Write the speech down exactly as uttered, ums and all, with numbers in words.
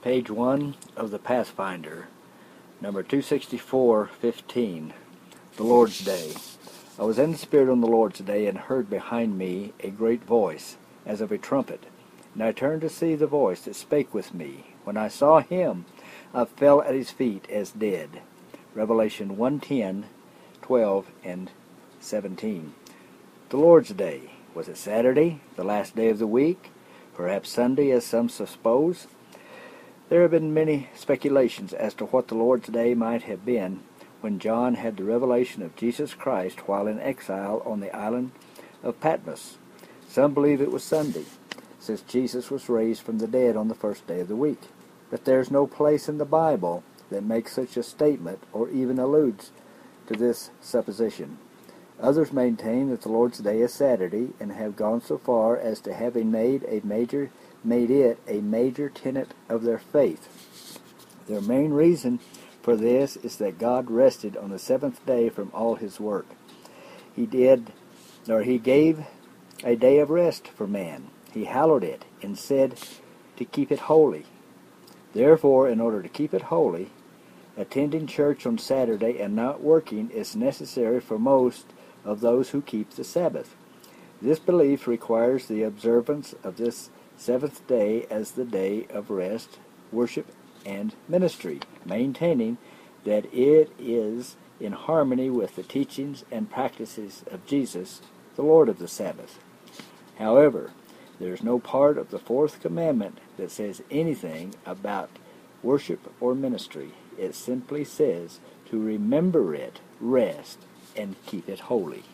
Page one of the Pathfinder, number two sixty-four fifteen, the Lord's Day. I was in the Spirit on the Lord's Day, and heard behind me a great voice, as of a trumpet. And I turned to see the voice that spake with me. When I saw him, I fell at his feet as dead. Revelation one ten, twelve, and seventeen. The Lord's Day. Was it Saturday, the last day of the week? Perhaps Sunday, as some suppose? There have been many speculations as to what the Lord's Day might have been when John had the revelation of Jesus Christ while in exile on the island of Patmos. Some believe it was Sunday, since Jesus was raised from the dead on the first day of the week. But there is no place in the Bible that makes such a statement or even alludes to this supposition. Others maintain that the Lord's Day is Saturday, and have gone so far as to having made a major made it a major tenet of their faith. Their main reason for this is that God rested on the seventh day from all his work. He did, or he gave a day of rest for man. He hallowed it, and said to keep it holy. Therefore, in order to keep it holy, attending church on Saturday and not working is necessary for most of those who keep the Sabbath. This belief requires the observance of this seventh day as the day of rest, worship, and ministry, maintaining that it is in harmony with the teachings and practices of Jesus, the Lord of the Sabbath. However, there is no part of the fourth commandment that says anything about worship or ministry. It simply says to remember it, rest, and keep it holy.